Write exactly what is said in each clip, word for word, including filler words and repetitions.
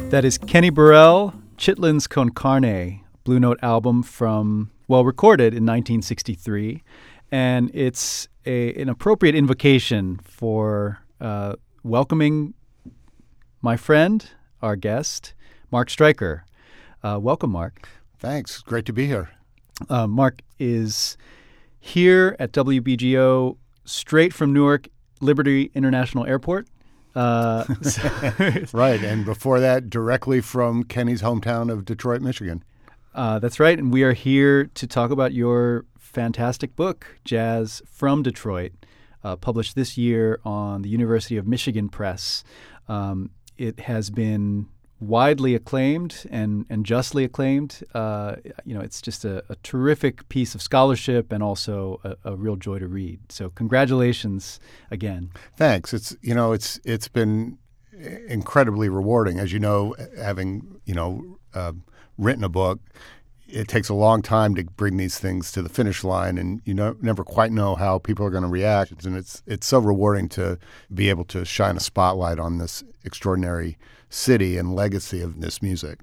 That is Kenny Burrell, Chitlins con Carne, Blue Note album from, well, recorded in nineteen sixty-three. And it's a, an appropriate invocation for uh, welcoming my friend, our guest, Mark Stryker. Uh, welcome, Mark. Thanks. Great to be here. Uh, Mark is here at W B G O straight from Newark Liberty International Airport. Uh, right. And before that, directly from Kenny's hometown of Detroit, Michigan. Uh, that's right. And we are here to talk about your fantastic book, Jazz from Detroit, uh, published this year on the University of Michigan Press. Um, it has been widely acclaimed and, and justly acclaimed. Uh, you know, it's just a, a terrific piece of scholarship and also a, a real joy to read. So congratulations again. Thanks. It's, you know, it's it's been incredibly rewarding. As you know, having, you know, uh, written a book, it takes a long time to bring these things to the finish line, and you know, never quite know how people are going to react. And it's it's so rewarding to be able to shine a spotlight on this extraordinary city and legacy of this music.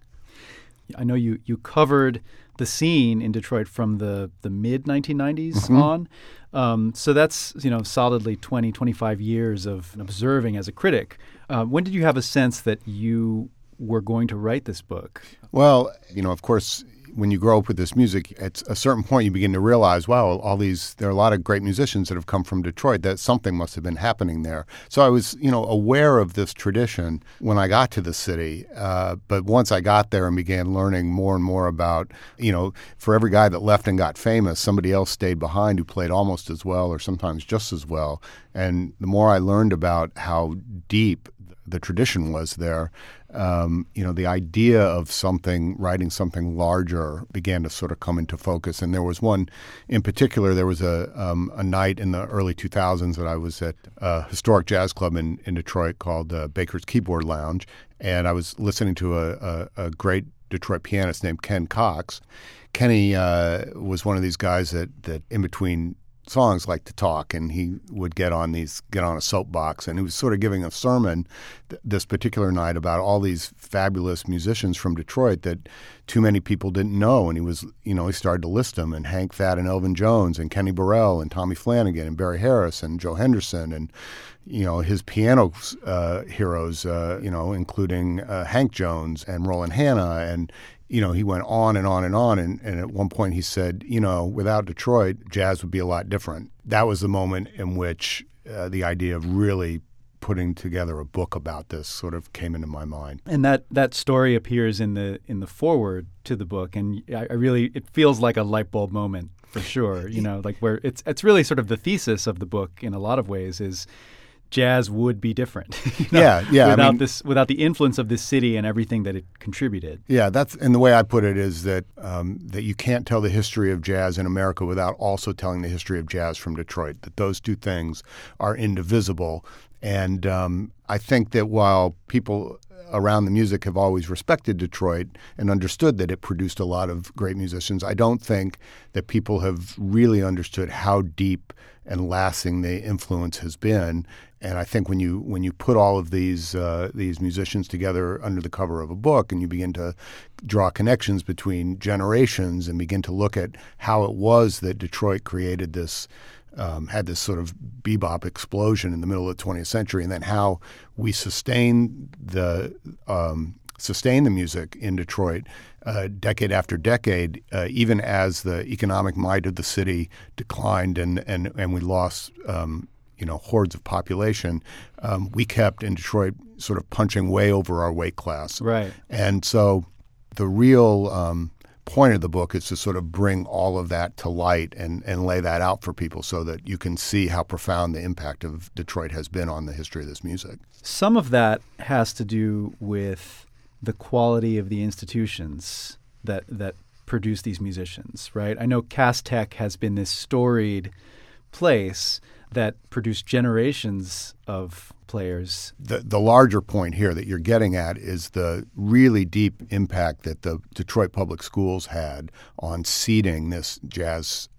I know you, you covered the scene in Detroit from the, the mid nineteen nineties mm-hmm. on. Um, so that's, you know, solidly twenty, twenty-five years of observing as a critic. Uh, when did you have a sense that you were going to write this book? Well, you know, of course, when you grow up with this music, at a certain point you begin to realize, wow, all these, there are a lot of great musicians that have come from Detroit, that something must have been happening there. So I was, you know, aware of this tradition when I got to the city. Uh, but once I got there and began learning more and more about, you know, for every guy that left and got famous, somebody else stayed behind who played almost as well or sometimes just as well. And the more I learned about how deep the tradition was there, um, you know, the idea of something, writing something larger began to sort of come into focus. And there was one in particular, there was a um, a night in the early two thousands that I was at a historic jazz club in, in Detroit called uh, Baker's Keyboard Lounge. And I was listening to a, a, a great Detroit pianist named Ken Cox. Kenny uh, was one of these guys that, that in between songs like to talk, and he would get on these get on a soapbox, and he was sort of giving a sermon th- this particular night about all these fabulous musicians from Detroit that too many people didn't know. And he was, you know, he started to list them, and Hank Thad and Elvin Jones and Kenny Burrell and Tommy Flanagan and Barry Harris and Joe Henderson and, you know, his piano uh, heroes, uh, you know, including uh, Hank Jones and Roland Hanna. And you know, he went on and on and on, and, and at one point he said, you know, without Detroit, jazz would be a lot different. That was the moment in which uh, the idea of really putting together a book about this sort of came into my mind. And that, that story appears in the in the foreword to the book, and I, I really, it feels like a light bulb moment for sure. You know, like where it's it's really sort of the thesis of the book in a lot of ways is jazz would be different. you know, yeah, yeah. Without I mean, this, without the influence of this city and everything that it contributed. Yeah, that's and the way I put it is that um, that you can't tell the history of jazz in America without also telling the history of jazz from Detroit. That those two things are indivisible. And um, I think that while people around the music have always respected Detroit and understood that it produced a lot of great musicians, I don't think that people have really understood how deep and lasting the influence has been. And I think when you when you put all of these uh, these musicians together under the cover of a book, and you begin to draw connections between generations and begin to look at how it was that Detroit created this, um, had this sort of bebop explosion in the middle of the twentieth century, and then how we sustain the um, sustain the music in Detroit uh, decade after decade, uh, even as the economic might of the city declined and and and we lost um, you know hordes of population, um, we kept in Detroit sort of punching way over our weight class. Right. And so the real um, point of the book is to sort of bring all of that to light and, and lay that out for people so that you can see how profound the impact of Detroit has been on the history of this music. Some of that has to do with the quality of the institutions that that produce these musicians, right? I know Cass Tech has been this storied place that produced generations of players. The the larger point here that you're getting at is the really deep impact that the Detroit Public Schools had on seeding this jazz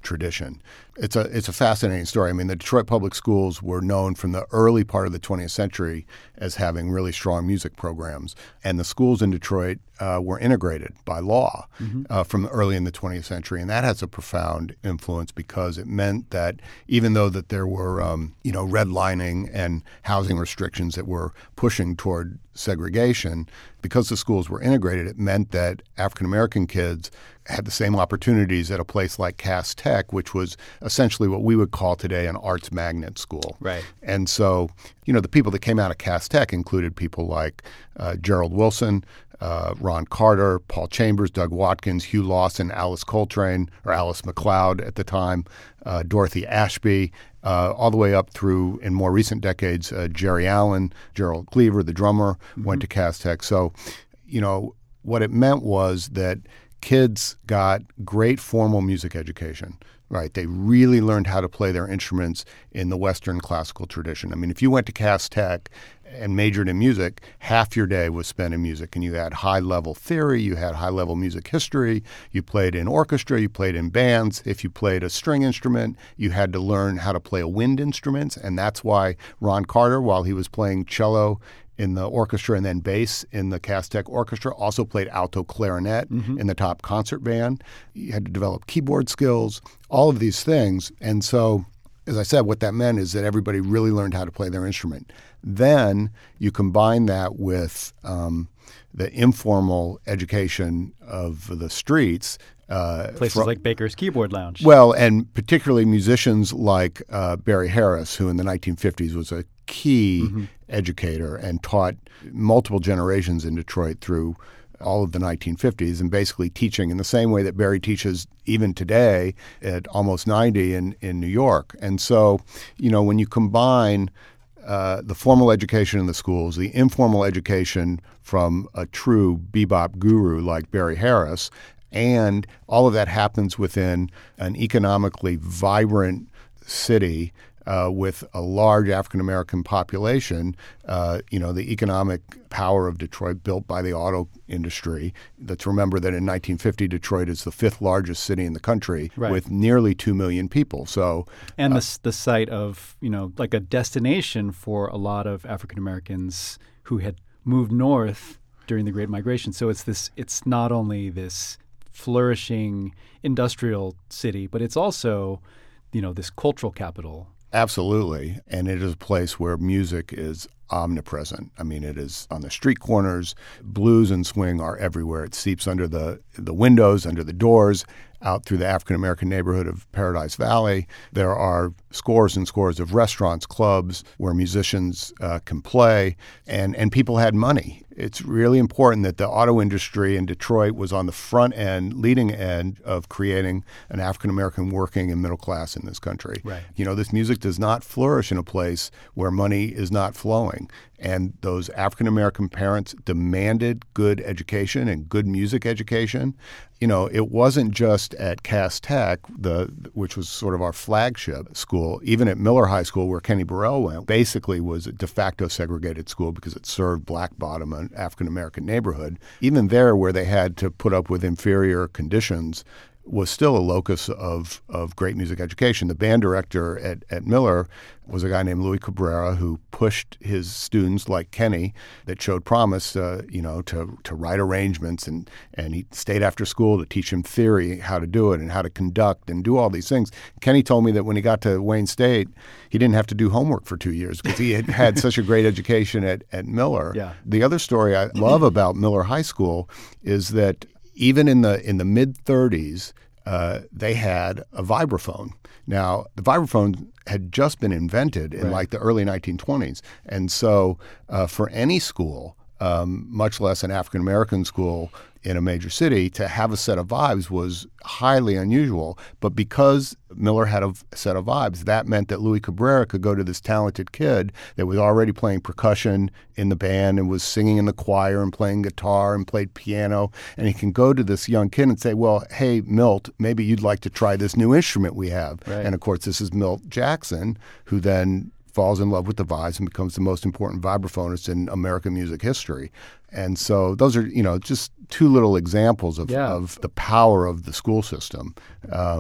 tradition. It's a it's a fascinating story. I mean, the Detroit Public Schools were known from the early part of the twentieth century as having really strong music programs, and the schools in Detroit uh, were integrated by law mm-hmm. uh, from early in the twentieth century, and that has a profound influence because it meant that even though that there were um, you know redlining and housing restrictions that were pushing toward segregation, because the schools were integrated, it meant that African American kids had the same opportunities at a place like Cass Tech, which was essentially what we would call today an arts magnet school. Right. And so, you know, the people that came out of Cass Tech included people like uh, Gerald Wilson, uh, Ron Carter, Paul Chambers, Doug Watkins, Hugh Lawson, Alice Coltrane, or Alice McLeod at the time, uh, Dorothy Ashby, uh, all the way up through, in more recent decades, uh, Jerry Allen, Gerald Cleaver, the drummer, mm-hmm. went to Cass Tech. So, you know, what it meant was that kids got great formal music education, right? They really learned how to play their instruments in the Western classical tradition. I mean, if you went to Cass Tech and majored in music, half your day was spent in music. And you had high-level theory, you had high-level music history, you played in orchestra, you played in bands. If you played a string instrument, you had to learn how to play a wind instrument. And that's why Ron Carter, while he was playing cello in the orchestra and then bass in the Cass Tech Orchestra, also played alto clarinet mm-hmm. in the top concert band. You had to develop keyboard skills, all of these things. And so, as I said, what that meant is that everybody really learned how to play their instrument. Then you combine that with um, the informal education of the streets. Uh, Places from, like Baker's Keyboard Lounge. Well, and particularly musicians like uh, Barry Harris, who in the nineteen fifties was a key mm-hmm. educator and taught multiple generations in Detroit through all of the nineteen fifties, and basically teaching in the same way that Barry teaches even today at almost ninety in, in New York. And so, you know, when you combine uh, the formal education in the schools, the informal education from a true bebop guru like Barry Harris, and all of that happens within an economically vibrant city uh, with a large African-American population, uh, you know, the economic power of Detroit built by the auto industry. Let's remember that in nineteen fifty, Detroit is the fifth largest city in the country right. with nearly two million people. So, And uh, the, the site of, you know, like a destination for a lot of African-Americans who had moved north during the Great Migration. So it's this. It's not only this flourishing industrial city, but it's also, you know, this cultural capital. Absolutely. And it is a place where music is omnipresent. I mean, it is on the street corners. Blues and swing are everywhere. It seeps under the, the windows, under the doors, out through the African-American neighborhood of Paradise Valley. There are scores and scores of restaurants, clubs where musicians uh, can play, and, and people had money. It's really important that the auto industry in Detroit was on the front end, leading end of creating an African-American working and middle class in this country. Right. You know, this music does not flourish in a place where money is not flowing. And those African-American parents demanded good education and good music education. You know, it wasn't just at Cass Tech, the which was sort of our flagship school. Even at Miller High School, where Kenny Burrell went, basically was a de facto segregated school because it served Black Bottom, an African-American neighborhood. Even there, where they had to put up with inferior conditions, was still a locus of, of great music education. The band director at, at Miller was a guy named Louis Cabrera who pushed his students like Kenny that showed promise, uh, you know, to, to write arrangements, and, and he stayed after school to teach him theory, how to do it and how to conduct and do all these things. Kenny told me that when he got to Wayne State, he didn't have to do homework for two years because he had had such a great education at, at Miller. Yeah. The other story I love about Miller High School is that even in the in the mid thirties, uh, they had a vibraphone. Now, the vibraphone had just been invented in right. like the early nineteen twenties. And so uh, for any school, um, much less an African-American school in a major city, to have a set of vibes was highly unusual. But because Miller had a set of vibes, that meant that Louis Cabrera could go to this talented kid that was already playing percussion in the band and was singing in the choir and playing guitar and played piano. And he can go to this young kid and say, well, hey, Milt, maybe you'd like to try this new instrument we have. Right. And, of course, this is Milt Jackson, who then falls in love with the vibes and becomes the most important vibraphonist in American music history. And so those are, you know, just two little examples of, yeah. of the power of the school system. Um,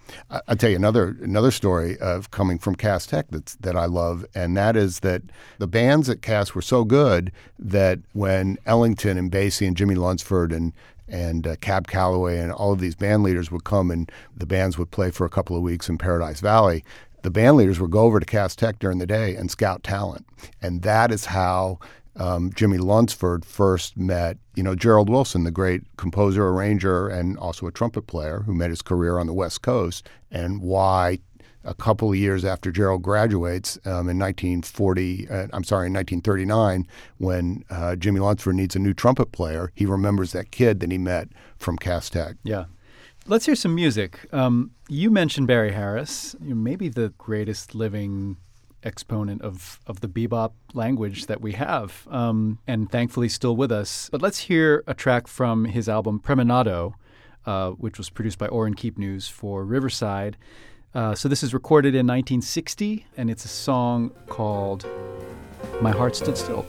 I- I'll tell you another another story of coming from Cass Tech that's, that I love, and that is that the bands at Cass were so good that when Ellington and Basie and Jimmy Lunsford and and uh, Cab Calloway and all of these band leaders would come and the bands would play for a couple of weeks in Paradise Valley, the band leaders would go over to Cass Tech during the day and scout talent. And that is how um, Jimmy Lunsford first met, you know, Gerald Wilson, the great composer, arranger, and also a trumpet player who made his career on the West Coast, and why a couple of years after Gerald graduates um, in nineteen forty, uh, I'm sorry, in nineteen thirty-nine, when uh, Jimmy Lunsford needs a new trumpet player, he remembers that kid that he met from Cass Tech. Yeah. Let's hear some music. Um, you mentioned Barry Harris, you know, maybe the greatest living exponent of, of the bebop language that we have, um, and thankfully still with us. But let's hear a track from his album Premonado, uh, which was produced by Orrin Keep News for Riverside. Uh, so this is recorded in nineteen sixty, and it's a song called My Heart Stood Still.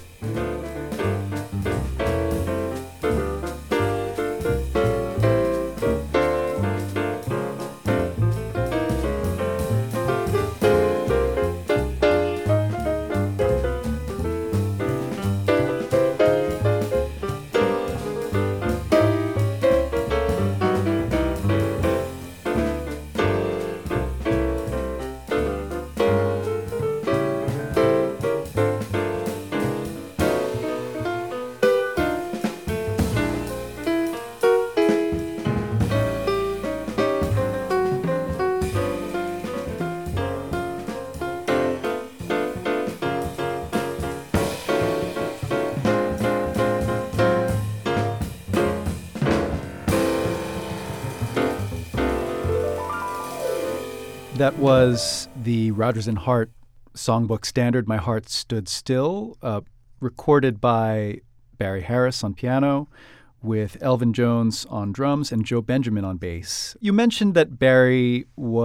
That was the Rodgers and Hart songbook standard, My Heart Stood Still, uh, recorded by Barry Harris on piano, with Elvin Jones on drums and Joe Benjamin on bass. You mentioned that Barry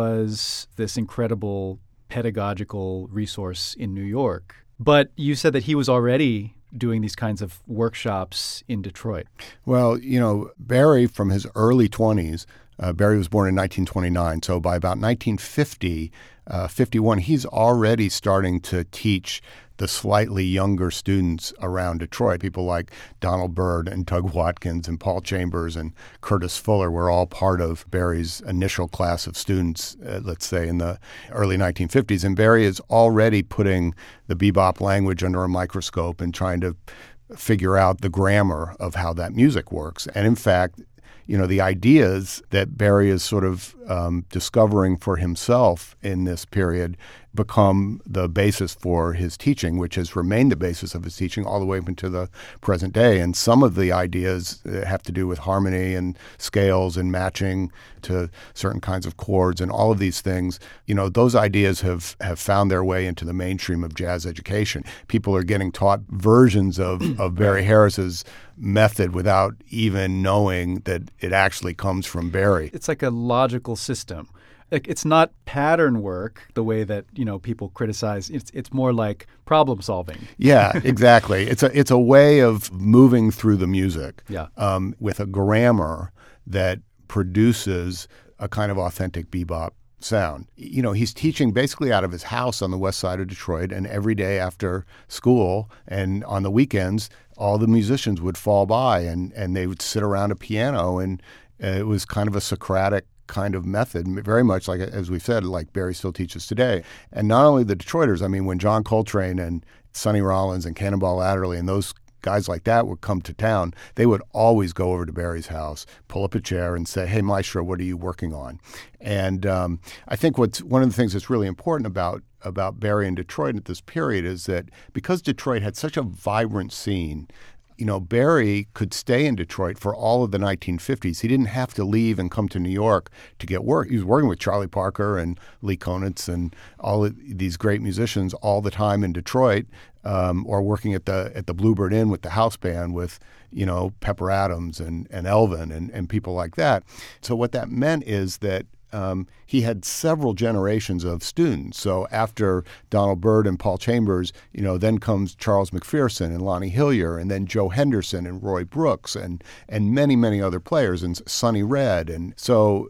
was this incredible pedagogical resource in New York, but you said that he was already doing these kinds of workshops in Detroit. Well, you know, Barry, from his early twenties, uh, Barry was born in nineteen twenty-nine, so by about nineteen fifty, uh, fifty-one, he's already starting to teach the slightly younger students around Detroit. People like Donald Byrd and Tug Watkins and Paul Chambers and Curtis Fuller were all part of Barry's initial class of students, uh, let's say, in the early nineteen fifties. And Barry is already putting the bebop language under a microscope and trying to figure out the grammar of how that music works. And in fact, you know, the ideas that Barry is sort of um, discovering for himself in this period become the basis for his teaching, which has remained the basis of his teaching all the way up into the present day. And some of the ideas have to do with harmony and scales and matching to certain kinds of chords and all of these things. You know, those ideas have, have found their way into the mainstream of jazz education. People are getting taught versions of, of Barry Harris's method without even knowing that it actually comes from Barry. It's like a logical system. Like, it's not pattern work the way that, you know, people criticize. It's it's more like problem solving. Yeah, exactly. It's a it's a way of moving through the music yeah. um, with a grammar that produces a kind of authentic bebop sound. You know, he's teaching basically out of his house on the west side of Detroit, and every day after school and on the weekends, all the musicians would fall by and, and they would sit around a piano, and uh, it was kind of a Socratic kind of method, very much like, as we've said, like Barry still teaches today. And not only the Detroiters, I mean, when John Coltrane and Sonny Rollins and Cannonball Adderley and those guys like that would come to town, they would always go over to Barry's house, pull up a chair and say, "Hey, Maestro, what are you working on?" And um, I think what's one of the things that's really important about about Barry and Detroit at this period is that because Detroit had such a vibrant scene, you know, Barry could stay in Detroit for all of the nineteen fifties. He didn't have to leave and come to New York to get work. He was working with Charlie Parker and Lee Konitz and all of these great musicians all the time in Detroit, um, or working at the at the Bluebird Inn with the house band with, you know, Pepper Adams and, and Elvin and, and people like that. So what that meant is that Um, he had several generations of students. So after Donald Byrd and Paul Chambers, you know, then comes Charles McPherson and Lonnie Hillier, and then Joe Henderson and Roy Brooks and and many, many other players, and Sonny Red. And so,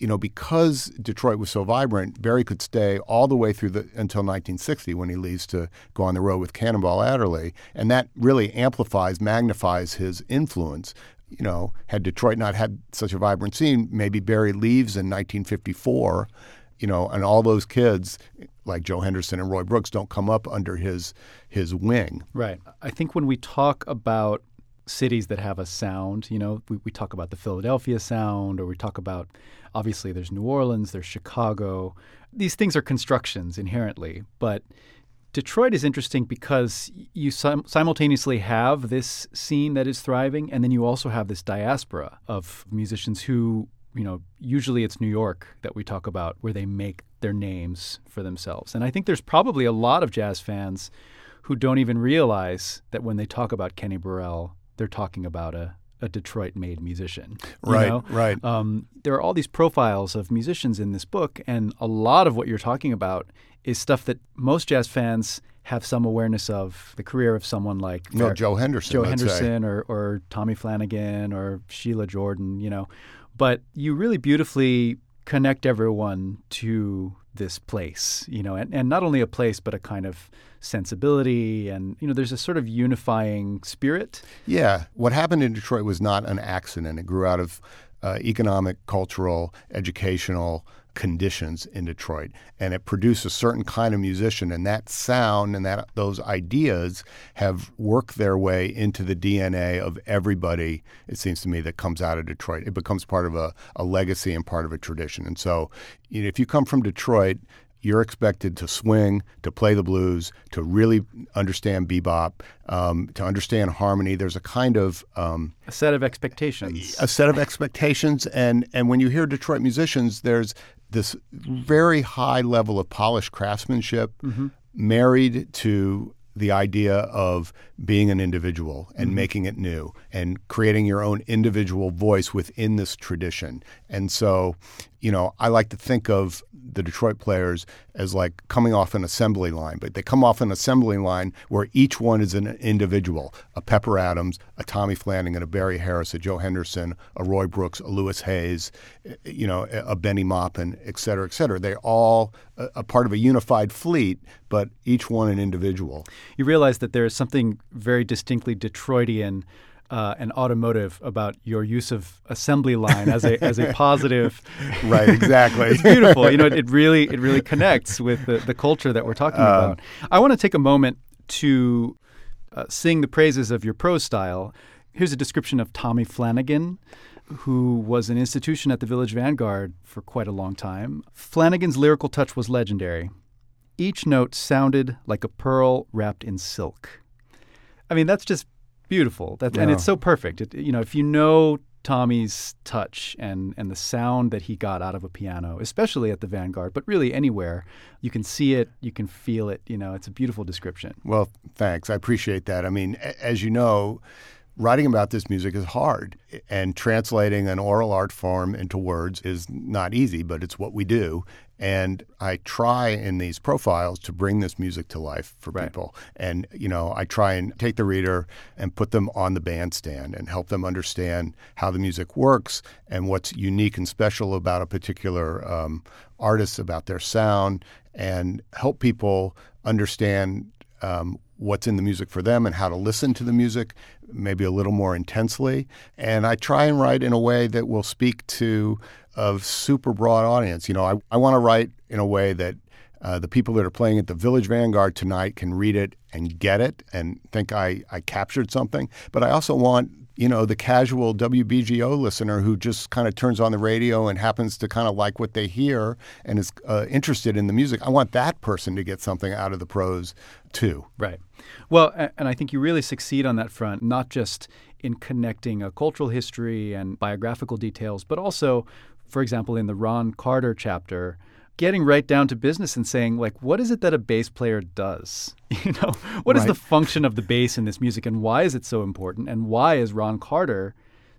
you know, because Detroit was so vibrant, Barry could stay all the way through the until nineteen sixty when he leaves to go on the road with Cannonball Adderley. And that really amplifies, magnifies his influence. You know, had Detroit not had such a vibrant scene, maybe Barry leaves in nineteen fifty-four, you know, and all those kids like Joe Henderson and Roy Brooks don't come up under his his wing. Right. I think when we talk about cities that have a sound, you know, we, we talk about the Philadelphia sound, or we talk about, obviously there's New Orleans, there's Chicago. These things are constructions inherently, but Detroit is interesting because you sim- simultaneously have this scene that is thriving, and then you also have this diaspora of musicians who, you know, usually it's New York that we talk about where they make their names for themselves. And I think there's probably a lot of jazz fans who don't even realize that when they talk about Kenny Burrell, they're talking about a, a Detroit-made musician. you Right, know? right. Um, there are all these profiles of musicians in this book, and a lot of what you're talking about is stuff that most jazz fans have some awareness of. The career of someone like No, Bar- Joe Henderson. Joe let's say. Henderson or, or Tommy Flanagan or Sheila Jordan, you know. But you really beautifully connect everyone to this place, you know, and, and not only a place, but a kind of sensibility. And, you know, there's a sort of unifying spirit. Yeah. What happened in Detroit was not an accident. It grew out of uh, economic, cultural, educational conditions in Detroit, and it produced a certain kind of musician, and that sound and that those ideas have worked their way into the D N A of everybody, it seems to me, that comes out of Detroit. It becomes part of a, a legacy and part of a tradition. And so, you know, if you come from Detroit, you're expected to swing, to play the blues, to really understand bebop, um, to understand harmony. There's a kind of um, A set of expectations. a set of expectations, and and when you hear Detroit musicians, there's this very high level of polished craftsmanship Mm-hmm. married to the idea of being an individual and Mm-hmm. making it new and creating your own individual voice within this tradition. And so, you know, I like to think of the Detroit players as like coming off an assembly line, but they come off an assembly line where each one is an individual: a Pepper Adams, a Tommy Flanagan, a Barry Harris, a Joe Henderson, a Roy Brooks, a Lewis Hayes, you know, a Benny Maupin, et cetera, et cetera. They're all a, a part of a unified fleet, but each one an individual. You realize that there is something very distinctly Detroitian uh, and automotive about your use of assembly line as a as a positive. Right, exactly. It's beautiful. You know, it, it really it really connects with the, the culture that we're talking Um, about. I want to take a moment to uh, sing the praises of your prose style. Here's a description of Tommy Flanagan, who was an institution at the Village Vanguard for quite a long time. Flanagan's lyrical touch was legendary. Each note sounded like a pearl wrapped in silk. I mean, that's just beautiful. That, And Yeah. it's so perfect. It, you know, if you know Tommy's touch and, and the sound that he got out of a piano, especially at the Vanguard, but really anywhere, you can see it, you can feel it. You know, it's a beautiful description. Well, thanks. I appreciate that. I mean, a- as you know, writing about this music is hard, and translating an oral art form into words is not easy, but it's what we do. And I try in these profiles to bring this music to life for Right. people. And, you know, I try and take the reader and put them on the bandstand and help them understand how the music works and what's unique and special about a particular um, artist, about their sound, and help people understand um, what's in the music for them and how to listen to the music maybe a little more intensely. And I try and write in a way that will speak to a super broad audience. You know, I, I want to write in a way that uh, the people that are playing at the Village Vanguard tonight can read it and get it and think I, I captured something. But I also want, you know, the casual W B G O listener who just kind of turns on the radio and happens to kind of like what they hear and is uh, interested in the music. I want that person to get something out of the prose too. Right. Well, a- and I think you really succeed on that front, not just in connecting a cultural history and biographical details, but also, for example, in the Ron Carter chapter, getting right down to business and saying, like, what is it that a bass player does? You know, what is Right. the function of the bass in this music, and why is it so important? And why is Ron Carter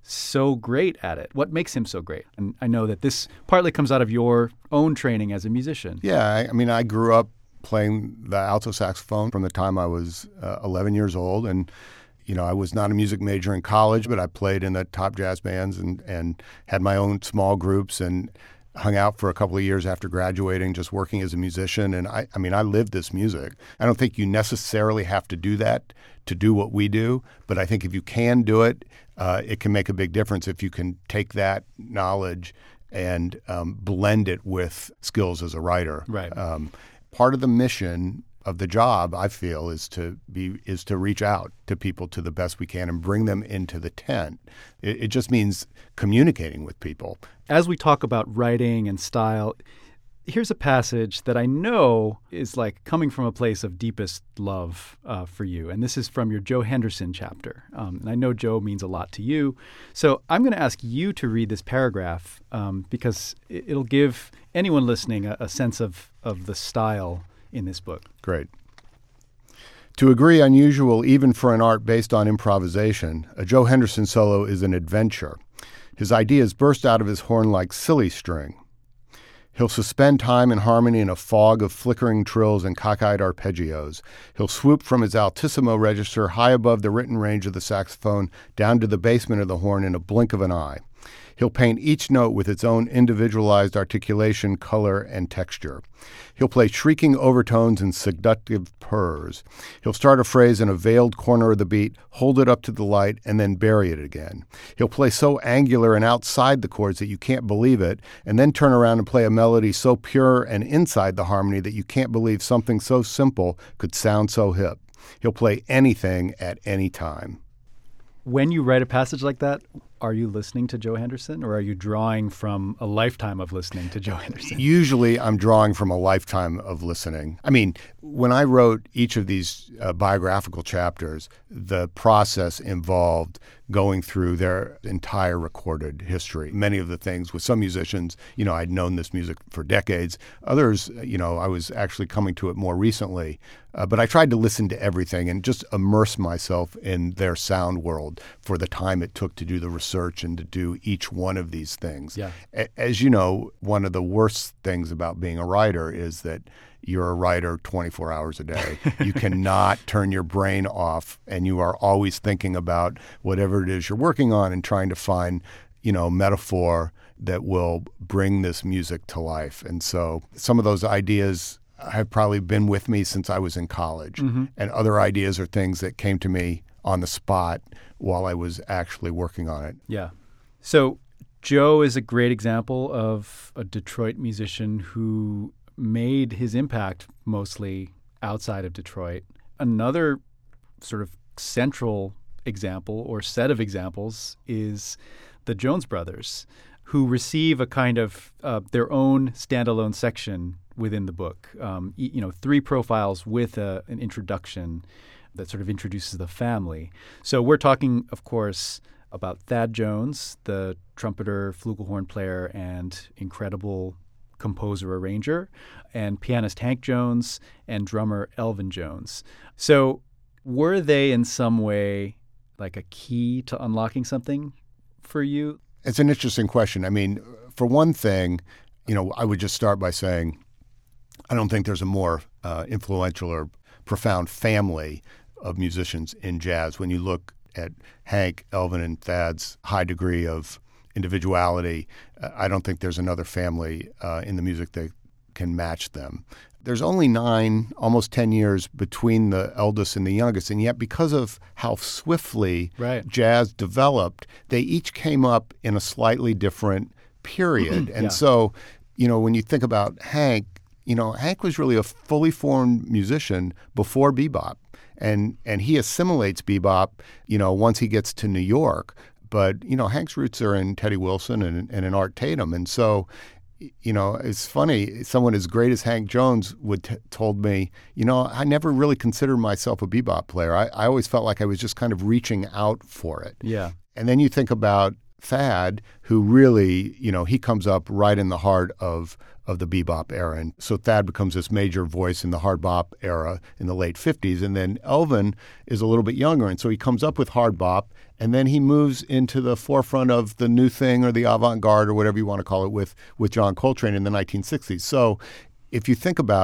so great at it? What makes him so great? And I know that this partly comes out of your own training as a musician. Yeah, I, I mean, I grew up playing the alto saxophone from the time I was uh, eleven years old. And, you know, I was not a music major in college, but I played in the top jazz bands and, and had my own small groups. And hung out for a couple of years after graduating, just working as a musician. And I, I mean, I live this music. I don't think you necessarily have to do that to do what we do, but I think if you can do it, uh, it can make a big difference if you can take that knowledge and um, blend it with skills as a writer. Right. Um, part of the mission of the job, I feel, is to be is to reach out to people to the best we can and bring them into the tent. It, it just means communicating with people. As we talk about writing and style, here's a passage that I know is like coming from a place of deepest love uh, for you. And this is from your Joe Henderson chapter. Um, and I know Joe means a lot to you. So I'm going to ask you to read this paragraph um, because it, it'll give anyone listening a, a sense of, of the style in this book. Great. To a degree unusual even for an art based on improvisation, a Joe Henderson solo is an adventure. His ideas burst out of his horn like silly string. He'll suspend time and harmony in a fog of flickering trills and cockeyed arpeggios. He'll swoop from his altissimo register high above the written range of the saxophone down to the basement of the horn in a blink of an eye. He'll paint each note with its own individualized articulation, color, and texture. He'll play shrieking overtones and seductive purrs. He'll start a phrase in a veiled corner of the beat, hold it up to the light, and then bury it again. He'll play so angular and outside the chords that you can't believe it, and then turn around and play a melody so pure and inside the harmony that you can't believe something so simple could sound so hip. He'll play anything at any time. When you write a passage like that, are you listening to Joe Henderson, or are you drawing from a lifetime of listening to Joe Henderson? Usually I'm drawing from a lifetime of listening. I mean, when I wrote each of these uh, biographical chapters, the process involved going through their entire recorded history. Many of the things with some musicians, you know, I'd known this music for decades. Others, you know, I was actually coming to it more recently. Uh, but I tried to listen to everything and just immerse myself in their sound world for the time it took to do the research and to do each one of these things. Yeah. A- as you know, one of the worst things about being a writer is that you're a writer twenty-four hours a day. You cannot turn your brain off, and you are always thinking about whatever it is you're working on and trying to find, you know, metaphor that will bring this music to life. And so some of those ideas have probably been with me since I was in college. Mm-hmm. And other ideas are things that came to me on the spot while I was actually working on it. Yeah. So Joe is a great example of a Detroit musician who made his impact mostly outside of Detroit. Another sort of central example or set of examples is the Jones Brothers, who receive a kind of uh, their own standalone section within the book. Um, you know, three profiles with a, an introduction that sort of introduces the family. So we're talking, of course, about Thad Jones, the trumpeter, flugelhorn player, and incredible composer-arranger, and pianist Hank Jones and drummer Elvin Jones. So were they in some way like a key to unlocking something for you? It's an interesting question. I mean, for one thing, you know, I would just start by saying I don't think there's a more uh, influential or profound family of musicians in jazz. When you look at Hank, Elvin, and Thad's high degree of individuality, uh, I don't think there's another family uh, in the music that can match them. There's only nine, almost ten years between the eldest and the youngest, and yet because of how swiftly right. jazz developed, they each came up in a slightly different period. And yeah. so, you know, when you think about Hank, you know, Hank was really a fully formed musician before bebop, and and he assimilates bebop, you know, once he gets to New York. But, you know, Hank's roots are in Teddy Wilson and, and in Art Tatum. And so, you know, it's funny, someone as great as Hank Jones would t- told me, you know, I never really considered myself a bebop player. I, I always felt like I was just kind of reaching out for it. Yeah. And then you think about Thad, who really, you know, he comes up right in the heart of of the bebop era. And so Thad becomes this major voice in the hard bop era in the late fifties. And then Elvin is a little bit younger. And so he comes up with hard bop, and then he moves into the forefront of the new thing or the avant-garde or whatever you want to call it with, with John Coltrane in the nineteen sixties. So if you think about it,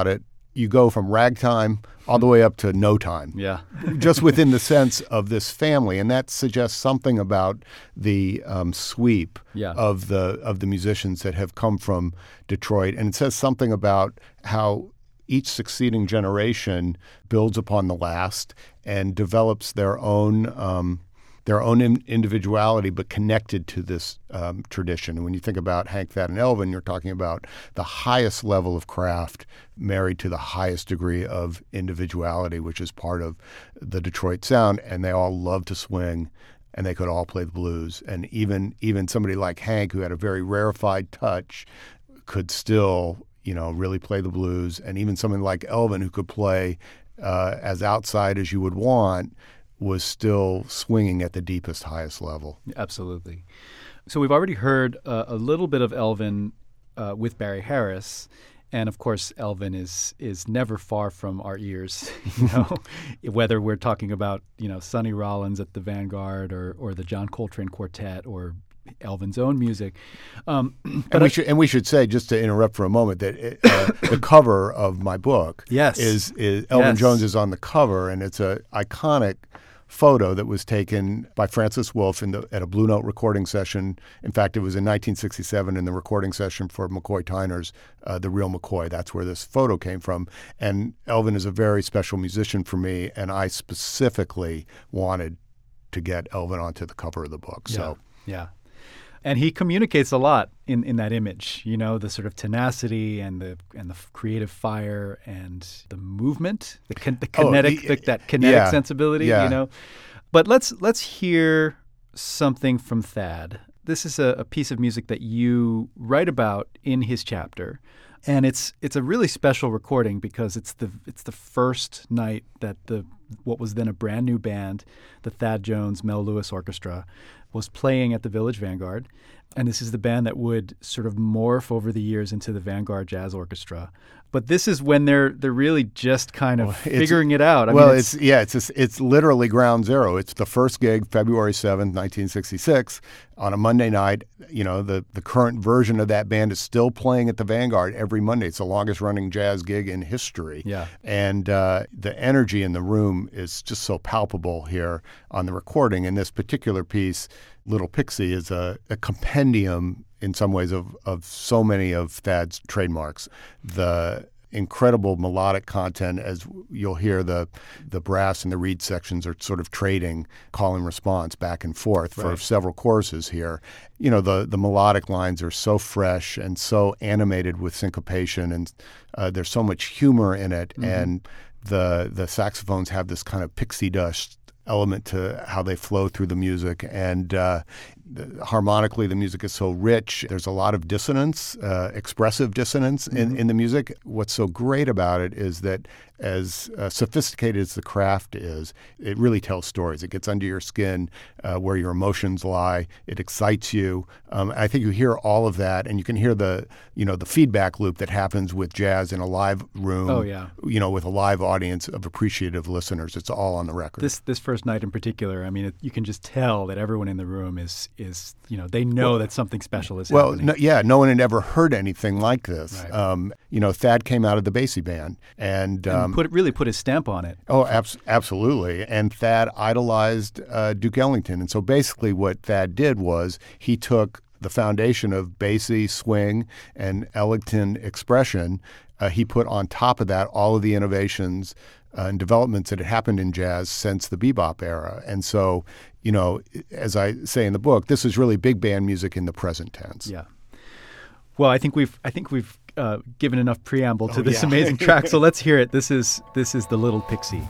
you go from ragtime all the way up to no time. Yeah. Just within the sense of this family. And that suggests something about the um, sweep yeah. of the of the musicians that have come from Detroit. And it says something about how each succeeding generation builds upon the last and develops their own um, their own in- individuality, but connected to this um, tradition. And when you think about Hank, Thad, and Elvin, you're talking about the highest level of craft married to the highest degree of individuality, which is part of the Detroit sound. And they all love to swing, and they could all play the blues. And even even somebody like Hank, who had a very rarefied touch, could still, you know, really play the blues. And even someone like Elvin, who could play uh, as outside as you would want, was still swinging at the deepest, highest level. Absolutely. So we've already heard uh, a little bit of Elvin uh, with Barry Harris, and of course, Elvin is is never far from our ears. You know, whether we're talking about you know Sonny Rollins at the Vanguard or or the John Coltrane Quartet or Elvin's own music. Um, and we I, should and we should say, just to interrupt for a moment, that it, uh, the cover of my book yes. is is Elvin yes. Jones is on the cover, and it's a iconic photo that was taken by Francis Wolff in the, at a Blue Note recording session. In fact, it was in nineteen sixty-seven in the recording session for McCoy Tyner's uh, The Real McCoy. That's where this photo came from. And Elvin is a very special musician for me, and I specifically wanted to get Elvin onto the cover of the book. Yeah. So, yeah. And he communicates a lot in, in that image, you know, the sort of tenacity and the and the creative fire and the movement, the, con- the kinetic, oh, the, that kinetic yeah, sensibility, yeah. you know. But let's let's hear something from Thad. This is a, a piece of music that you write about in his chapter, and it's it's a really special recording because it's the it's the first night that the what was then a brand new band, the Thad Jones Mel Lewis Orchestra, was playing at the Village Vanguard. And this is the band that would sort of morph over the years into the Vanguard Jazz Orchestra. But this is when they're they're really just kind of well, figuring it out. I well, mean, it's, it's yeah, it's just, it's literally ground zero. It's the first gig, February seventh, nineteen sixty-six, on a Monday night. You know, the the current version of that band is still playing at the Vanguard every Monday. It's the longest running jazz gig in history. Yeah, and uh, the energy in the room is just so palpable here on the recording. And this particular piece, Little Pixie, is a, a compendium in some ways of, of so many of Thad's trademarks. The incredible melodic content, as you'll hear, the the brass and the reed sections are sort of trading call and response back and forth right. for several choruses here. You know, the, the melodic lines are so fresh and so animated with syncopation, and uh, there's so much humor in it, mm-hmm. and the the saxophones have this kind of pixie dust element to how they flow through the music, and uh, the, harmonically the music is so rich. There's a lot of dissonance, uh, expressive dissonance in, mm-hmm. in the music. What's so great about it is that as uh, sophisticated as the craft is, it really tells stories. It gets under your skin, uh, where your emotions lie. It excites you. Um, I think you hear all of that, and you can hear the you know the feedback loop that happens with jazz in a live room. Oh yeah, you know, with a live audience of appreciative listeners. It's all on the record. This this first night in particular, I mean, it, you can just tell that everyone in the room is is you know they know well, that something special is well, happening. Well, no, yeah, no one had ever heard anything like this. Right. Um, you know, Thad came out of the Basie band, and, um, and put really put his stamp on it. Oh, abs- absolutely. And Thad idolized uh, Duke Ellington, and so basically what Thad did was he took the foundation of Basie swing and Ellington expression. Uh, he put on top of that all of the innovations uh, and developments that had happened in jazz since the bebop era. And so, you know, as I say in the book, this is really big band music in the present tense. Yeah. Well, I think we've I think we've uh, given enough preamble to oh, this yeah. amazing track. So let's hear it. This is this is the Little Pixie.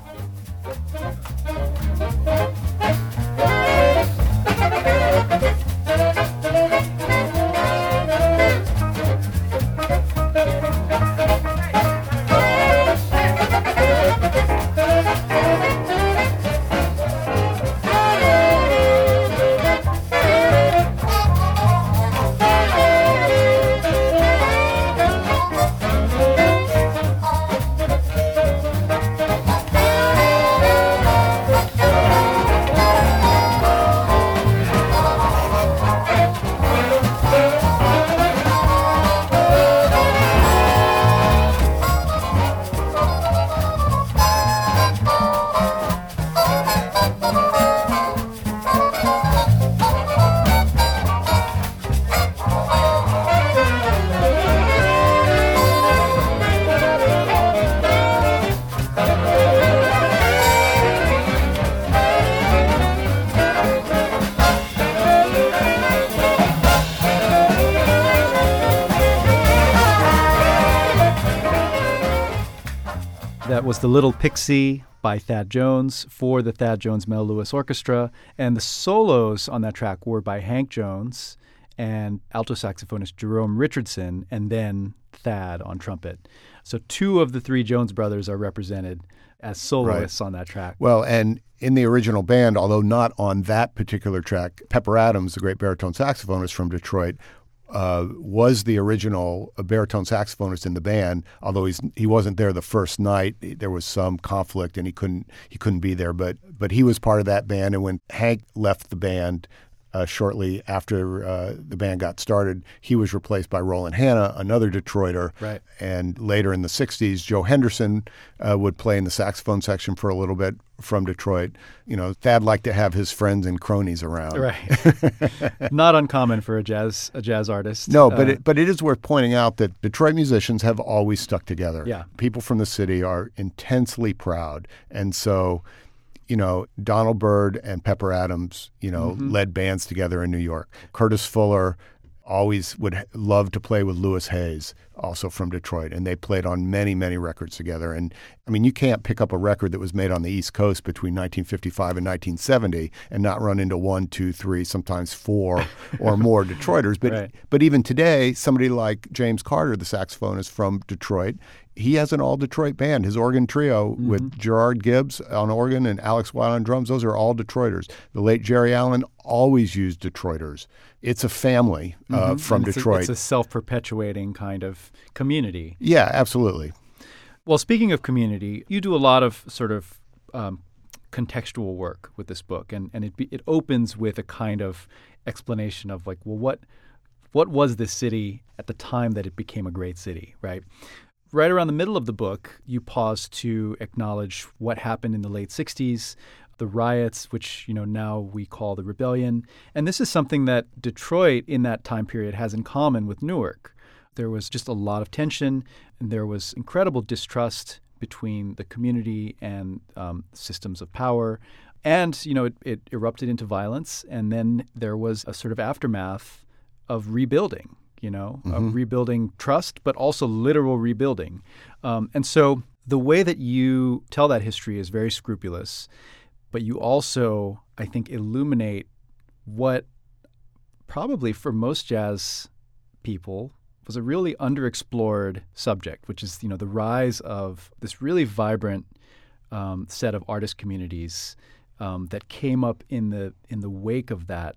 That was The Little Pixie by Thad Jones for the Thad Jones Mel Lewis Orchestra. And the solos on that track were by Hank Jones and alto saxophonist Jerome Richardson, and then Thad on trumpet. So two of the three Jones brothers are represented as soloists right. on that track. Well, and in the original band, although not on that particular track, Pepper Adams, the great baritone saxophonist from Detroit, uh, was the original baritone saxophonist in the band. Although he's he wasn't there the first night, there was some conflict and he couldn't he couldn't be there. But but he was part of that band. And when Hank left the band, Uh, shortly after uh, the band got started, he was replaced by Roland Hanna, another Detroiter. Right. And later in the sixties, Joe Henderson uh, would play in the saxophone section for a little bit from Detroit. You know, Thad liked to have his friends and cronies around. Right. Not uncommon for a jazz a jazz artist. No, but uh, it, but it is worth pointing out that Detroit musicians have always stuck together. Yeah. People from the city are intensely proud. And so, you know, Donald Byrd and Pepper Adams, you know, mm-hmm. led bands together in New York. Curtis Fuller always would love to play with Louis Hayes, also from Detroit, and they played on many, many records together. And, I mean, you can't pick up a record that was made on the East Coast between nineteen fifty-five and nineteen seventy and not run into one, two, three, sometimes four or more Detroiters. But, right. but even today, somebody like James Carter, the saxophonist from Detroit, he has an all-Detroit band. His organ trio mm-hmm. with Gerard Gibbs on organ and Alex White on drums, those are all Detroiters. The late Jerry Allen always used Detroiters. It's a family uh, mm-hmm. from it's Detroit. A, it's a self-perpetuating kind of community. Yeah, absolutely. Well, speaking of community, you do a lot of sort of um, contextual work with this book, and, and it be, it opens with a kind of explanation of like, well, what what was this city at the time that it became a great city, right? Right around the middle of the book, you pause to acknowledge what happened in the late sixties, the riots, which you know now we call the rebellion. And this is something that Detroit in that time period has in common with Newark. There was just a lot of tension, and there was incredible distrust between the community and um, systems of power. And, you know, it, it erupted into violence, and then there was a sort of aftermath of rebuilding. You know, mm-hmm. uh, rebuilding trust, but also literal rebuilding. Um, and so the way that you tell that history is very scrupulous, but you also, I think, illuminate what probably for most jazz people was a really underexplored subject, which is, you know, the rise of this really vibrant um, set of artist communities um, that came up in the in the wake of that.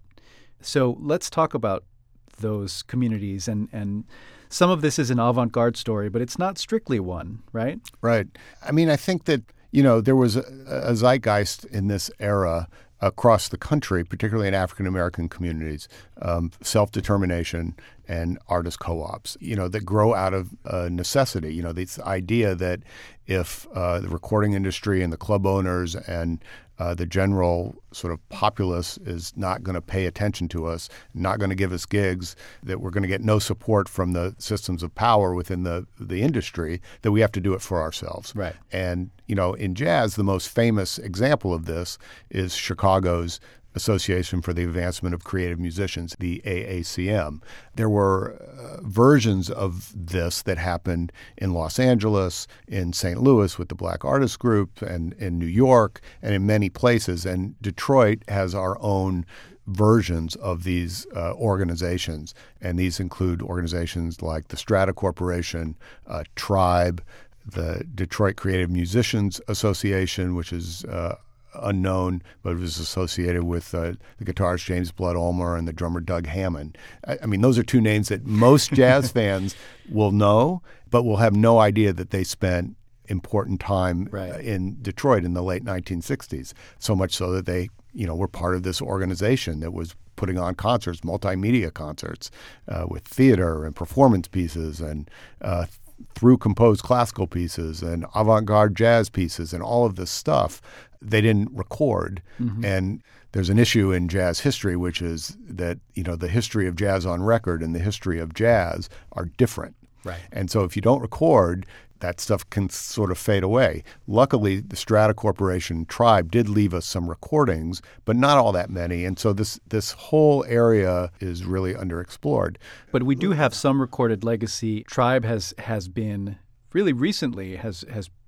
So let's talk about those communities, and and some of this is an avant-garde story, but it's not strictly one, right? Right. I mean, I think that, you know, there was a, a zeitgeist in this era across the country, particularly in African-American communities, um, self-determination and artist co-ops, you know, that grow out of uh, necessity. You know, this idea that if uh, the recording industry and the club owners and uh, the general sort of populace is not going to pay attention to us, not going to give us gigs, that we're going to get no support from the systems of power within the, the industry, that we have to do it for ourselves. Right. And, you know, in jazz, the most famous example of this is Chicago's Association for the Advancement of Creative Musicians, the A A C M. There were uh, versions of this that happened in Los Angeles, in Saint Louis with the Black Artists Group, and in New York, and in many places. And Detroit has our own versions of these uh, organizations. And these include organizations like the Strata Corporation, uh, Tribe, the Detroit Creative Musicians Association, which is uh, unknown, but it was associated with uh, the guitarist James Blood Ulmer and the drummer Doug Hammond. I, I mean, those are two names that most jazz fans will know, but will have no idea that they spent important time right. uh, in Detroit in the late nineteen sixties, so much so that they, you know, were part of this organization that was putting on concerts, multimedia concerts uh, with theater and performance pieces and uh, through composed classical pieces and avant-garde jazz pieces and all of this stuff. They didn't record. Mm-hmm. And there's an issue in jazz history, which is that, you know, the history of jazz on record and the history of jazz are different. Right. And so if you don't record, that stuff can sort of fade away. Luckily, the Strata Corporation Tribe did leave us some recordings, but not all that many. And so this this whole area is really underexplored. But we do have some recorded legacy. Tribe has has been really recently has has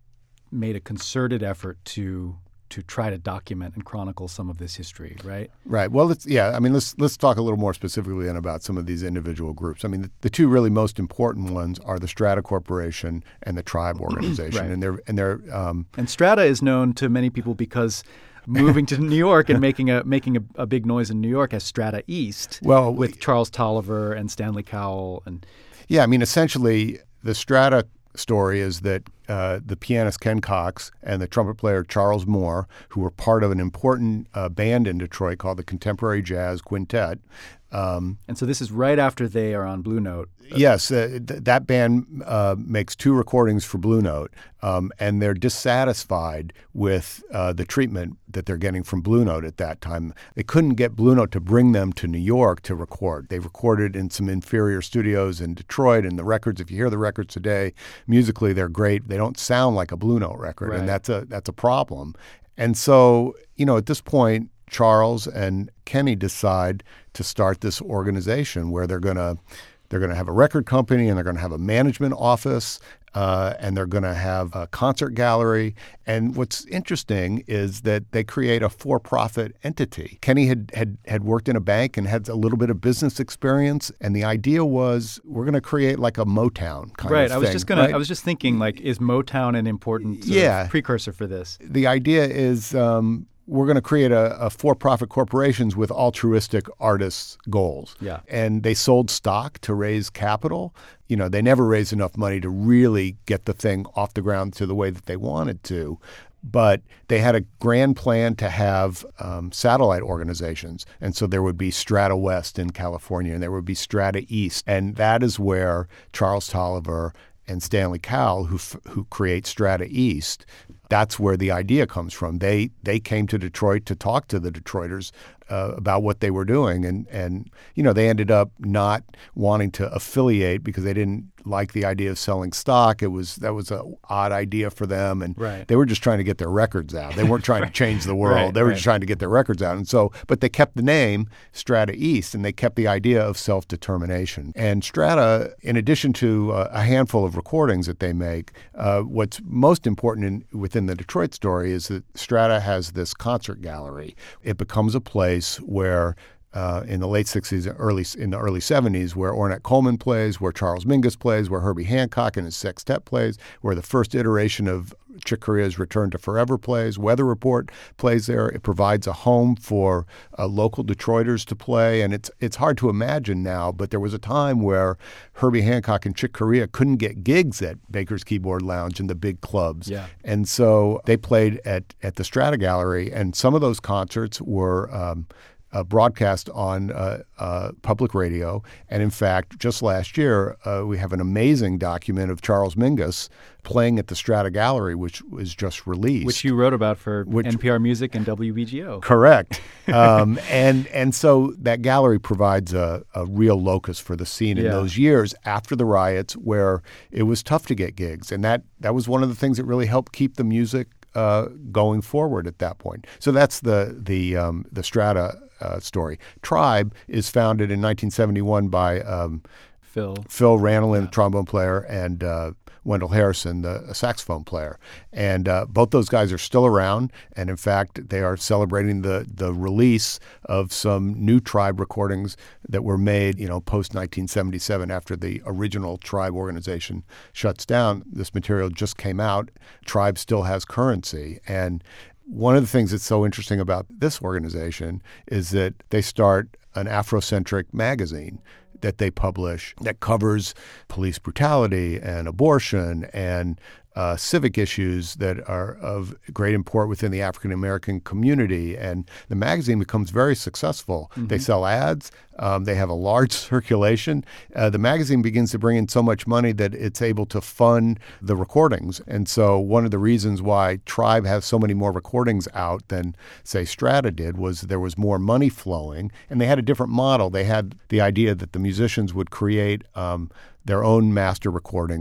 made a concerted effort to to try to document and chronicle some of this history, right? Right. Well, let's, yeah, I mean, let's let's talk a little more specifically then about some of these individual groups. I mean, the, the two really most important ones are the Strata Corporation and the Tribe Organization. Right. And they're, and they're, um, and Strata is known to many people because moving to New York and making a making a, a big noise in New York as Strata East, well, with we, Charles Tolliver and Stanley Cowell. And yeah, I mean, essentially, the Strata story is that uh, the pianist Ken Cox and the trumpet player Charles Moore, who were part of an important uh, band in Detroit called the Contemporary Jazz Quintet. Um, and so this is right after they are on Blue Note. Yes, uh, th- that band uh, makes two recordings for Blue Note, um, and they're dissatisfied with uh, the treatment that they're getting from Blue Note at that time. They couldn't get Blue Note to bring them to New York to record. They recorded in some inferior studios in Detroit, and the records, if you hear the records today, musically they're great. They don't sound like a Blue Note record, right. and that's a that's a problem. And so, you know, at this point, Charles and Kenny decide to start this organization where they're going to they're going to have a record company, and they're going to have a management office, uh, and they're going to have a concert gallery. And what's interesting is that they create a for-profit entity. Kenny had, had, had worked in a bank and had a little bit of business experience, and the idea was we're going to create like a Motown kind right. of thing. I was just gonna. Right? I was just thinking, like, is Motown an important sort yeah. of precursor for this? The idea is. Um, We're going to create a, a for-profit corporations with altruistic artists' goals. Yeah. And they sold stock to raise capital. You know, they never raised enough money to really get the thing off the ground to the way that they wanted to. But they had a grand plan to have um, satellite organizations. And so there would be Strata West in California, and there would be Strata East. And that is where Charles Tolliver and Stanley Cowell, who f- who create Strata East, that's where the idea comes from. They they came to Detroit to talk to the Detroiters uh, about what they were doing, and and you know they ended up not wanting to affiliate because they didn't like the idea of selling stock. It was that was an odd idea for them, and right. they were just trying to get their records out. They weren't trying right. to change the world. Right, they were right. just trying to get their records out, and so but they kept the name Strata East, and they kept the idea of self-determination. And Strata, in addition to uh, a handful of recordings that they make, uh, what's most important in, within the Detroit story is that Strata has this concert gallery. It becomes a place where Uh, in the late sixties, early in the early seventies, where Ornette Coleman plays, where Charles Mingus plays, where Herbie Hancock and his sextet plays, where the first iteration of Chick Corea's Return to Forever plays, Weather Report plays there. It provides a home for uh, local Detroiters to play, and it's it's hard to imagine now, but there was a time where Herbie Hancock and Chick Corea couldn't get gigs at Baker's Keyboard Lounge and the big clubs, yeah. and so they played at at the Strata Gallery, and some of those concerts were Um, Uh, broadcast on uh, uh, public radio. And in fact, just last year, uh, we have an amazing document of Charles Mingus playing at the Strata Gallery, which was just released. Which you wrote about for which, N P R Music and W B G O. Correct. um, and and so that gallery provides a, a real locus for the scene in yeah. those years after the riots where it was tough to get gigs. And that, that was one of the things that really helped keep the music uh, going forward at that point. So that's the, the, um, the Strata Uh, story. Tribe is founded in nineteen seventy-one by um, Phil Phil Ranelin, yeah. trombone player, and uh, Wendell Harrison, the saxophone player. And uh, both those guys are still around. And in fact, they are celebrating the the release of some new Tribe recordings that were made, you know, post nineteen seventy-seven after the original Tribe organization shuts down. This material just came out. Tribe still has currency. And one of the things that's so interesting about this organization is that they start an Afrocentric magazine that they publish that covers police brutality and abortion and uh, civic issues that are of great import within the African American community. And the magazine becomes very successful. Mm-hmm. They sell ads. Um, they have a large circulation. Uh, the magazine begins to bring in so much money that it's able to fund the recordings. And so one of the reasons why Tribe has so many more recordings out than, say, Strata did was there was more money flowing. And they had a different model. They had the idea that the musicians would create um, their own master recordings,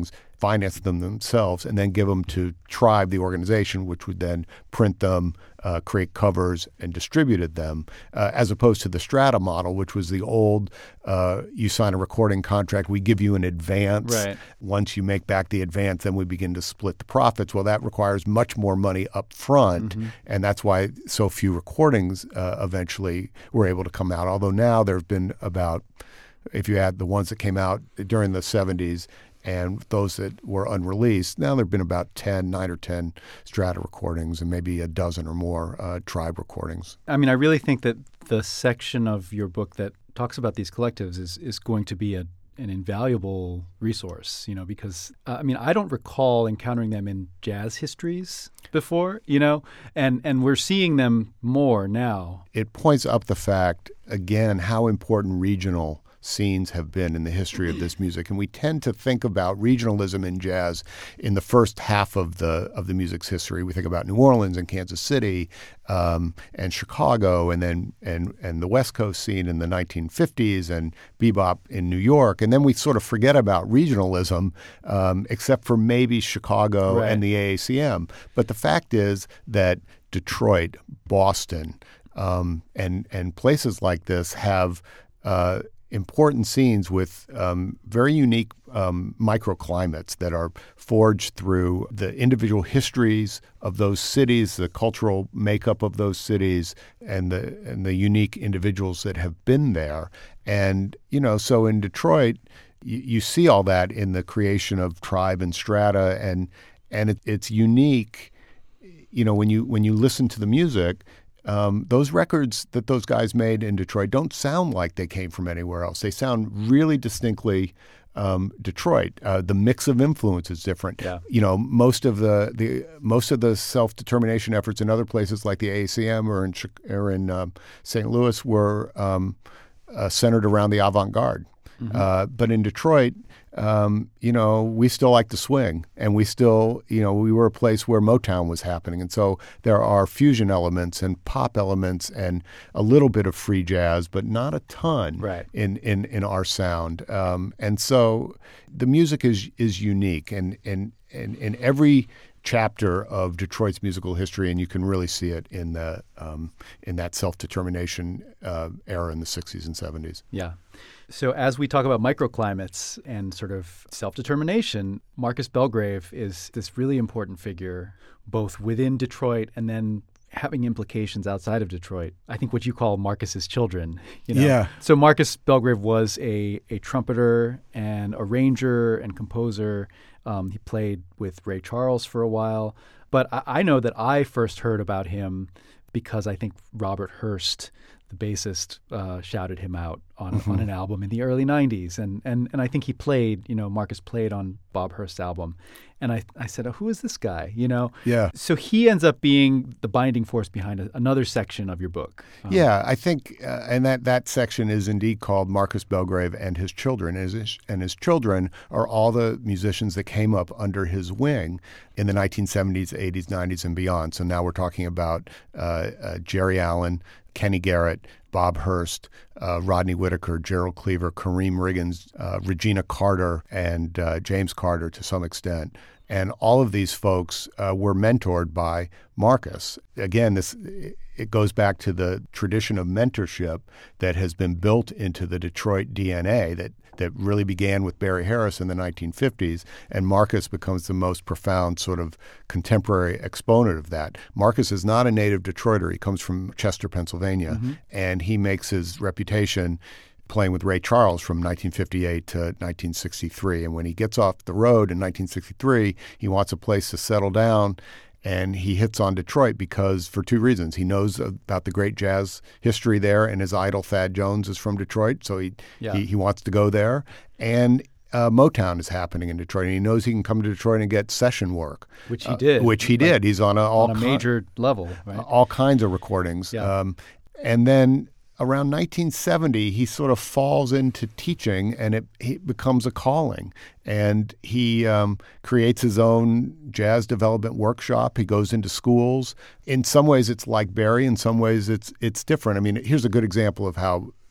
finance them themselves, and then give them to Tribe, the organization, which would then print them, uh, create covers, and distributed them, uh, as opposed to the Strata model, which was the old, uh, you sign a recording contract, we give you an advance. Right. Once you make back the advance, then we begin to split the profits. Well, that requires much more money up front, mm-hmm. and that's why so few recordings uh, eventually were able to come out. Although now there have been about, if you add the ones that came out during the seventies and those that were unreleased, now there have been about ten, nine or ten Strata recordings and maybe a dozen or more uh, Tribe recordings. I mean, I really think that the section of your book that talks about these collectives is, is going to be a an invaluable resource, you know, because, uh, I mean, I don't recall encountering them in jazz histories before, you know, and, and we're seeing them more now. It points up the fact, again, how important regional scenes have been in the history of this music. And we tend to think about regionalism in jazz in the first half of the of the music's history. We think about New Orleans and Kansas City um, and Chicago, and then and and the West Coast scene in the nineteen fifties, and bebop in New York. And then we sort of forget about regionalism, um, except for maybe Chicago right. and the A A C M. But the fact is that Detroit, Boston, um, and and places like this have uh, important scenes with um, very unique um, microclimates that are forged through the individual histories of those cities, the cultural makeup of those cities, and the and the unique individuals that have been there. And you know, so in Detroit, you, you see all that in the creation of Tribe and Strata, and and it, it's unique. You know, when you when you listen to the music. Um, those records that those guys made in Detroit don't sound like they came from anywhere else. They sound really distinctly um, Detroit. Uh, the mix of influence is different. Yeah. You know, most of the, the most of the self-determination efforts in other places like the A A C M or in or in uh, Saint Louis were um, uh, centered around the avant-garde. Mm-hmm. Uh, but in Detroit, um, you know, we still like to swing, and we still, you know, we were a place where Motown was happening. And so there are fusion elements and pop elements and a little bit of free jazz, but not a ton right. in, in, in our sound. Um, and so the music is is unique, and and, and in every chapter of Detroit's musical history, and you can really see it in the um, in that self-determination uh, era in the sixties and seventies. Yeah. So as we talk about microclimates and sort of self-determination, Marcus Belgrave is this really important figure, both within Detroit and then having implications outside of Detroit. I think what you call Marcus's children. You know? Yeah. So Marcus Belgrave was a, a trumpeter and arranger and composer. Um, he played with Ray Charles for a while. But I, I know that I first heard about him because I think Robert Hurst, the bassist, uh, shouted him out on, mm-hmm. on an album in the early nineties. And, and and I think he played, you know, Marcus played on Bob Hurst's album. And I, I said, oh, who is this guy? You know? Yeah. So he ends up being the binding force behind a, another section of your book. Um, yeah, I think, uh, and that, that section is indeed called Marcus Belgrave and His Children. And his, and his children are all the musicians that came up under his wing in the nineteen seventies, eighties, nineties, and beyond. So now we're talking about uh, uh, Jerry Allen, Kenny Garrett, Bob Hurst, uh, Rodney Whitaker, Gerald Cleaver, Kareem Riggins, uh, Regina Carter, and uh, James Carter to some extent. And all of these folks uh, were mentored by Marcus. Again, this it goes back to the tradition of mentorship that has been built into the Detroit D N A that that really began with Barry Harris in the nineteen fifties, and Marcus becomes the most profound sort of contemporary exponent of that. Marcus is not a native Detroiter. He comes from Chester, Pennsylvania, mm-hmm. and he makes his reputation playing with Ray Charles from nineteen fifty-eight to nineteen sixty-three. And when he gets off the road in nineteen sixty-three, he wants a place to settle down. And he hits on Detroit because, for two reasons. He knows about the great jazz history there, and his idol Thad Jones is from Detroit, so he yeah. he, he wants to go there. And uh, Motown is happening in Detroit, and he knows he can come to Detroit and get session work. Which he did. Uh, which he did. He's on a, all on a major ki- level, right? All kinds of recordings. Yeah. Um, and then around nineteen seventy, he sort of falls into teaching, and it, it becomes a calling. And he um, creates his own jazz development workshop. He goes into schools. In some ways, it's like Barry. In some ways, it's it's different. I mean, here's a good example of how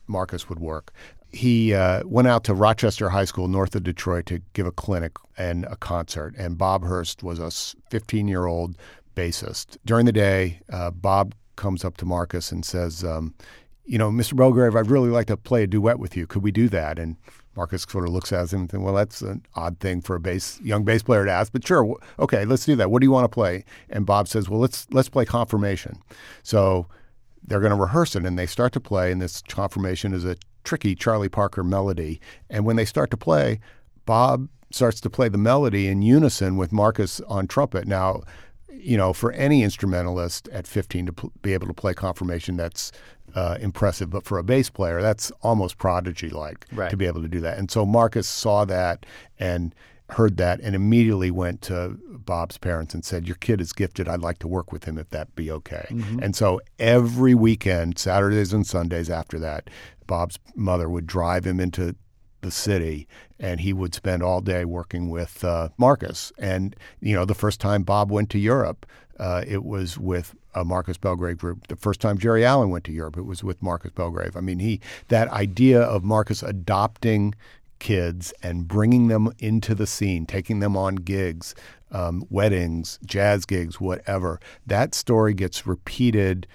Marcus would work. He uh, went out to Rochester High School north of Detroit to give a clinic and a concert, and Bob Hurst was a fifteen-year-old bassist. During the day, uh, Bob comes up to Marcus and says, um, you know, Mister Belgrave, I'd really like to play a duet with you. Could we do that? And Marcus sort of looks at him and thinks, well, that's an odd thing for a bass, young bass player to ask, but sure, okay, let's do that. What do you want to play? And Bob says, well, let's let's play Confirmation. So they're going to rehearse it, and they start to play, and this Confirmation is a tricky Charlie Parker melody. And when they start to play, Bob starts to play the melody in unison with Marcus on trumpet. Now, you know, for any instrumentalist at fifteen to pl- be able to play Confirmation, that's uh, impressive. But for a bass player, that's almost prodigy-like right. to be able to do that. And so Marcus saw that and heard that and immediately went to Bob's parents and said, your kid is gifted. I'd like to work with him if that be okay. Mm-hmm. And so every weekend, Saturdays and Sundays after that, Bob's mother would drive him into the city, and he would spend all day working with uh, Marcus. And, you know, the first time Bob went to Europe, uh, it was with a Marcus Belgrave group. The first time Jerry Allen went to Europe, it was with Marcus Belgrave. I mean, he that idea of Marcus adopting kids and bringing them into the scene, taking them on gigs, um, weddings, jazz gigs, whatever, that story gets repeated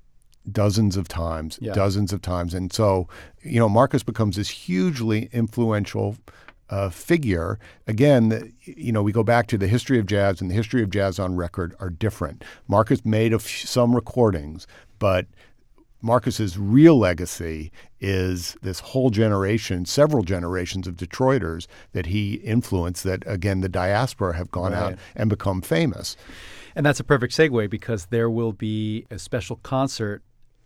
dozens of times, yeah. dozens of times. And so, you know, Marcus becomes this hugely influential uh, figure. Again, the, you know, we go back to the history of jazz, and the history of jazz on record are different. Marcus made a f- some recordings, but Marcus's real legacy is this whole generation, several generations of Detroiters that he influenced that, again, the diaspora have gone right. out and become famous. And that's a perfect segue, because there will be a special concert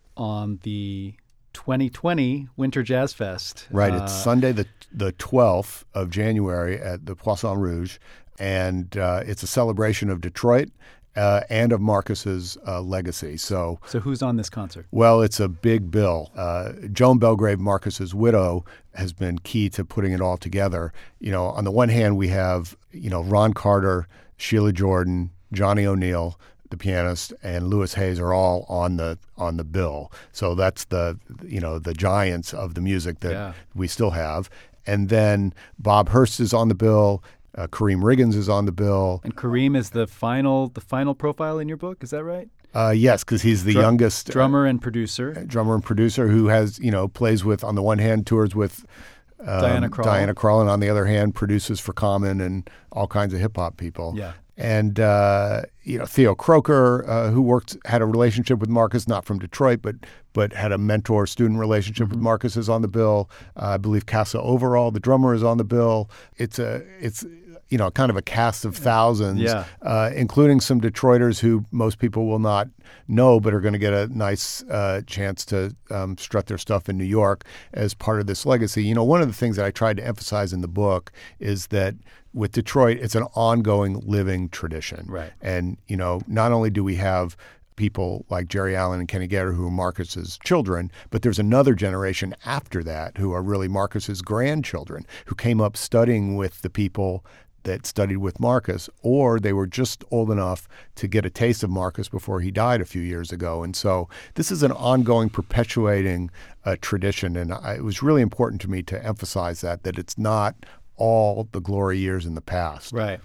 on the twenty twenty Winter Jazz Fest. Right. Uh, it's Sunday the the twelfth of January at the Poisson Rouge, and uh, it's a celebration of Detroit uh, and of Marcus's uh, legacy. So, so who's on this concert? Well, it's a big bill. Uh, Joan Belgrave, Marcus's widow, has been key to putting it all together. You know, on the one hand, we have, you know, Ron Carter, Sheila Jordan, Johnny O'Neill, the pianist, and Louis Hayes are all on the on the bill. So that's the, you know, the giants of the music that yeah. we still have. And then Bob Hurst is on the bill. Uh, Kareem Riggins is on the bill. And Kareem is the final the final profile in your book. Is that right? Uh, yes, because he's the Dr- youngest drummer and producer. Uh, drummer and producer who has, you know, plays with, on the one hand, tours with um, Diana Krall. Diana Krall, and on the other hand, produces for Common and all kinds of hip hop people. Yeah. And, uh, you know, Theo Croker, uh, who worked, had a relationship with Marcus, not from Detroit, but but had a mentor-student relationship mm-hmm. with Marcus, is on the bill. Uh, I believe Casa Overall, the drummer, is on the bill. It's a, it's, you know, kind of a cast of thousands, yeah. uh, including some Detroiters who most people will not know, but are going to get a nice uh, chance to um, strut their stuff in New York as part of this legacy. You know, one of the things that I tried to emphasize in the book is that with Detroit, it's an ongoing living tradition. Right. And, you know, not only do we have people like Jerry Allen and Kenny Gator who are Marcus's children, but there's another generation after that who are really Marcus's grandchildren, who came up studying with the people that studied with Marcus, or they were just old enough to get a taste of Marcus before he died a few years ago. And so this is an ongoing, perpetuating uh, tradition. And I, it was really important to me to emphasize that, that it's not all the glory years in the past. Right.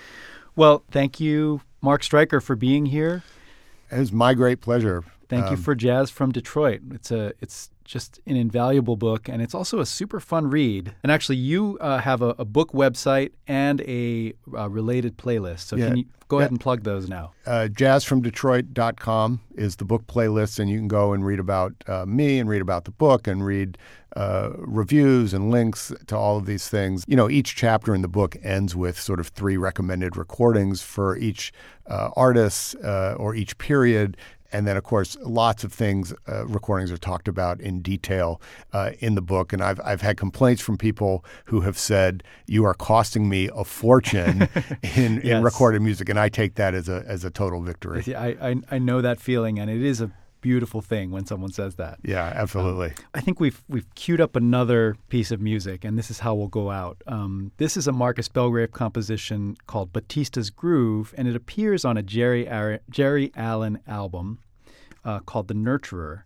Well, thank you, Mark Stryker, for being here. It was my great pleasure. Thank um, you for Jazz from Detroit. It's a it's just an invaluable book, and it's also a super fun read. And actually, you uh, have a, a book website and a, a related playlist. So yeah, can you go yeah. ahead and plug those now? Uh, jazz from detroit dot com is the book playlist, and you can go and read about uh, me and read about the book and read uh, reviews and links to all of these things. You know, each chapter in the book ends with sort of three recommended recordings for each uh, artist uh, or each period. And then, of course, lots of things, uh, recordings are talked about in detail uh, in the book. And I've I've had complaints from people who have said, you are costing me a fortune in, yes. in recorded music. And I take that as a as a total victory. I, I, I know that feeling, and it is a beautiful thing when someone saes that. Yeah, absolutely. Um, I think we've we've queued up another piece of music, and this is how we'll go out. Um, this is a Marcus Belgrave composition called Batista's Groove, and it appears on a Jerry Ar- Jerry Allen album uh, called The Nurturer.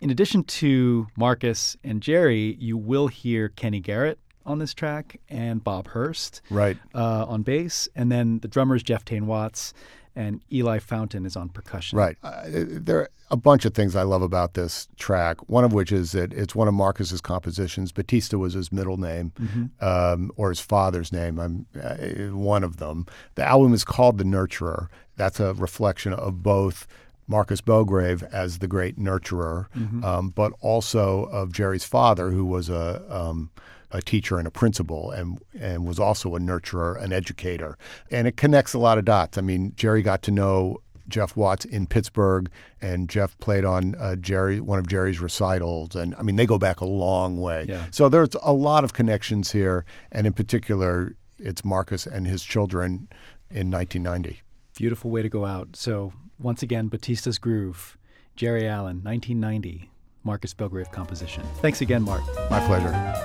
in addition to Marcus and Jerry, you will hear Kenny Garrett on this track and Bob Hurst right. uh, on bass. And then the drummer is Jeff Tain Watts, and Eli Fountain is on percussion. Right. Uh, there are a bunch of things I love about this track, one of which is that it's one of Marcus's compositions. Batista was his middle name, mm-hmm. um, or his father's name. I'm uh, one of them. The album is called The Nurturer. That's a reflection of both Marcus Belgrave as the great nurturer, mm-hmm. um, but also of Jerry's father, who was a um, a teacher and a principal, and and was also a nurturer, an educator. And it connects a lot of dots. I mean, Jerry got to know Jeff Watts in Pittsburgh, and Jeff played on uh, Jerry one of Jerry's recitals. And I mean, they go back a long way. Yeah. So there's a lot of connections here, and in particular, it's Marcus and his children in nineteen ninety. Beautiful way to go out. So once again, Batista's Groove, Jerry Allen, nineteen ninety, Marcus Belgrave composition. Thanks again, Mark. My pleasure.